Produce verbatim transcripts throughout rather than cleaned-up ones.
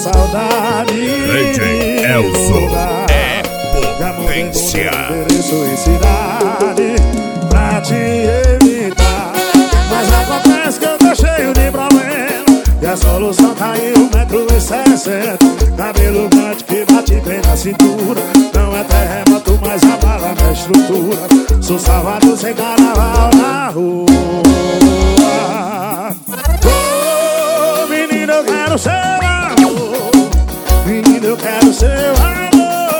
saudade. D J Elzo é potência. Endereço e cidade pra te evitar, mas acontece que eu tô cheio de problema e a solução tá em um metro e sessenta. Cabelo grande que bate bem na cintura. Não é terremoto, mas abala na estrutura. Sou salvado sem carnaval na rua. Oh, menino, eu quero seu amor. Menino, eu quero seu amor.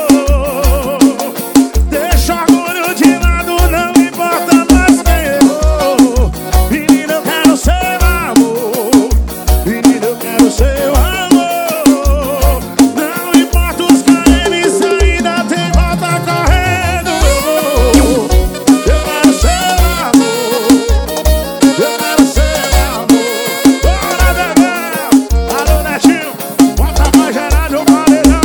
Deixa orgulho de lado, não importa mais quem errou. Menino, eu quero seu amor. Menino, eu quero seu amor. Não importa os K Ms, ainda tem volta correndo. Eu quero seu amor. Eu quero seu amor. Bora, bebê. Alô, Netinho. Bota pra gerar no paredão.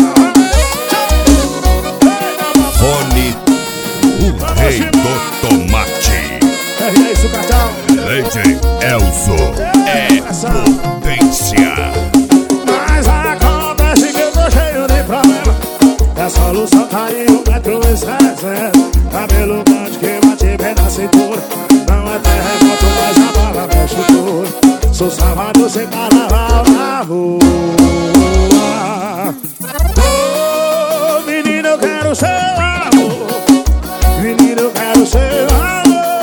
Rony, o rei do tomate. É isso, cartão. D J Elzo é potência. Mas acontece que eu tô cheio de problema e a solução tá em um metro e sessenta. Cabelo grande que bate bem na cintura. Não é terremoto, mas a bala na estrutura. Sou salvado sem carnaval na rua. Oh, menino, eu quero seu amor. Menino, eu quero seu amor.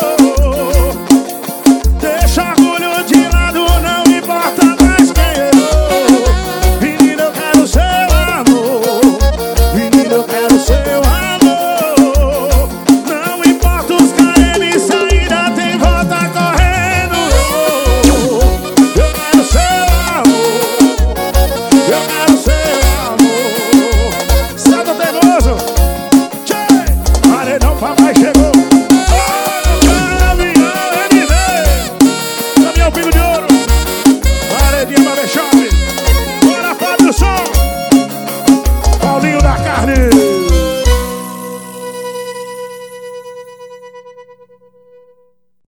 Deixa orgulho de lado, não importa mais quem errou. Menino, eu quero seu amor. Menino, eu quero seu amor. Não importa os K Ms, ainda tem volta correndo. Eu quero seu amor. Eu quero seu amor. Santo Teimoso. Tchê, paredão papai chegou. Caminhão M D, caminhão Pingo de Ouro, paredinha pra deixar.